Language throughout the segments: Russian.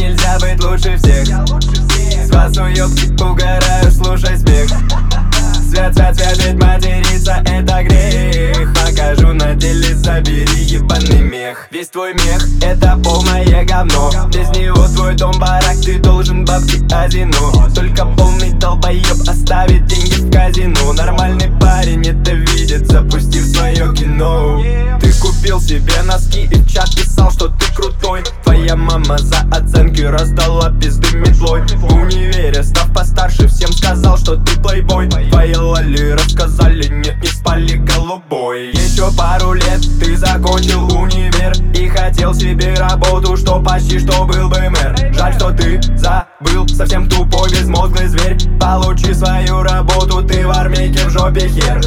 нельзя быть лучше всех. С вас уёбки угораю, слушай смех. Свет, свет, свет, ведь материться это грех. Покажу на деле, забери ебаный мех. Весь твой мех это полное говно. Без него твой дом барак, ты должен бабки азину. Только полный долбоеб оставит деньги в казино. Нормальный парень это видит, запустив свое кино. Ты купил себе носки и в чат писал, что ты крутой. Твоя мама за оценки раздала пизды метлой. В универе, став постарше, всем сказал, что ты плейбой. Твои лали рассказали, нет, не спали голубой. Еще пару лет ты закончил универ и хотел себе работу, что почти что был бы мэр. Жаль, что ты забыл, совсем тупой, безмозглый зверь. Получи свою работу, ты в армейке в жопе хер.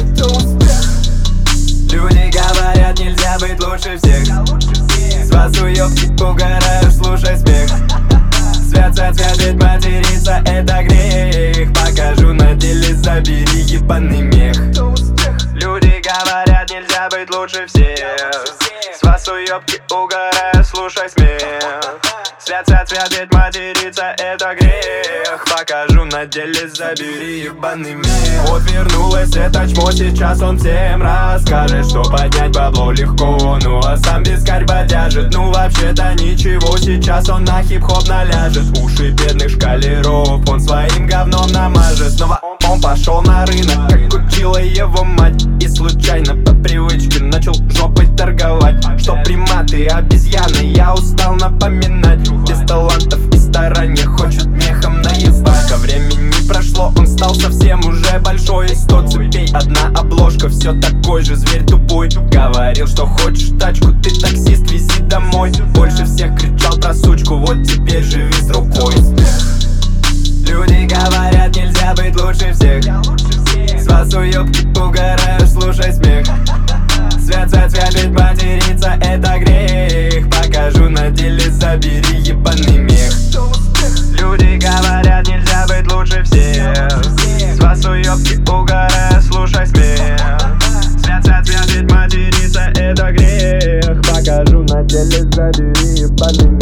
Люди говорят, нельзя быть лучше всех. С вас уёбки угораю, слушай смех. Свет, свет, свет, ведь материться это грех. Покажу на деле, забери ебаный мех. Люди говорят, нельзя быть лучше всех. С вас уёбки угораю, слушай смех. Свет, свет, свет, ведь материться это грех. Покажу на деле, забери ебаный мех. Вот вернулась это чмо, сейчас он всем расскажет, что поднять бабло легко, ну а сам вискарь бодяжит. Ну вообще-то ничего, сейчас он на хип-хоп наляжет. Уши бедных шкалеров он своим говном намажет. Снова он пошел на рынок, как учила его мать, и случайно по привычке начал жопой торговать. Что приматы, обезьяны, я устал напоминать. Без талантов и старания хочет мехом наебать. Ко времени прошло, он стал совсем уже большой. 100 цепей, одна обложка, все такой же зверь тупой. Говорил, что хочешь тачку, ты таксист, вези домой. Больше всех кричал про сучку, вот теперь живи с рукой. Люди говорят, нельзя быть лучше всех. С вас уёбки угораю, слушай смех. Свет, свет, свет, ведь материться это грех. Покажу на деле, забери ебаный мех. Люди говорят, нельзя быть лучше всех. С вас уёбки угораю, слушай смех. Свет, свет, свет, ведь материться это грех. Покажу на деле, забери ебаный мех.